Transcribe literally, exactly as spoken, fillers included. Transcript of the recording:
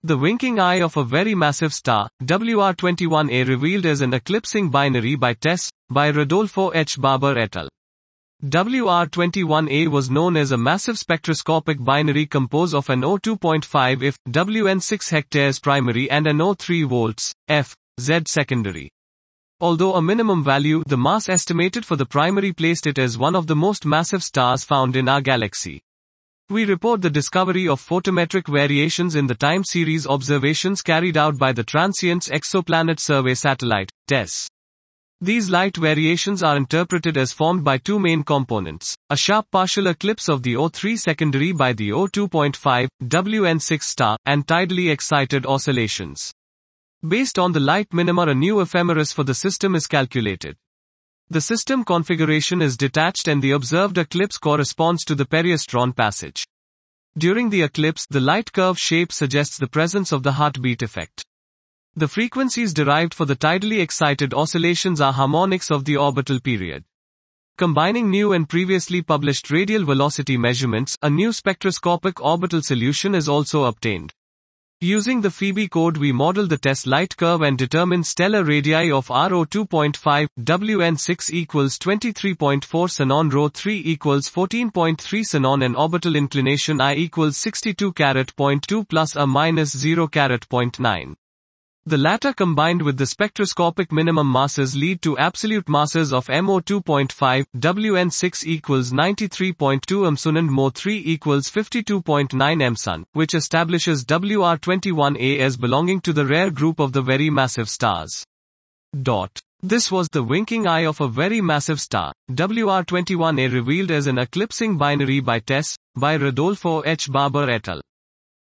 The winking eye of a very massive star, W R twenty-one A, revealed as an eclipsing binary by TESS, by Rodolfo H. Barber et al. W R twenty-one A was known as a massive spectroscopic binary composed of an O two point five if, W N six hectares primary and an O three volts, F, Z secondary. Although a minimum value, the mass estimated for the primary placed it as one of the most massive stars found in our galaxy. We report the discovery of photometric variations in the time series observations carried out by the Transients Exoplanet Survey Satellite, TESS. These light variations are interpreted as formed by two main components, a sharp partial eclipse of the O three secondary by the O two point five, W N six star, and tidally excited oscillations. Based on the light minima, a new ephemeris for the system is calculated. The system configuration is detached and the observed eclipse corresponds to the periastron passage. During the eclipse, the light curve shape suggests the presence of the heartbeat effect. The frequencies derived for the tidally excited oscillations are harmonics of the orbital period. Combining new and previously published radial velocity measurements, a new spectroscopic orbital solution is also obtained. Using the Phoebe code, we model the TESS light curve and determine stellar radii of R O two point five, W N six equals twenty-three point four Sanon, Rho three equals fourteen point three Sanon, and orbital inclination I equals sixty-two point two plus a minus zero point nine. The latter combined with the spectroscopic minimum masses lead to absolute masses of M O two point five, W N six equals ninety-three point two mSun and M O three equals fifty-two point nine mSun, which establishes W R twenty-one A as belonging to the rare group of the very massive stars. Dot. This was the winking eye of a very massive star, W R twenty-one A, revealed as an eclipsing binary by TESS, by Rodolfo H. Barber et al.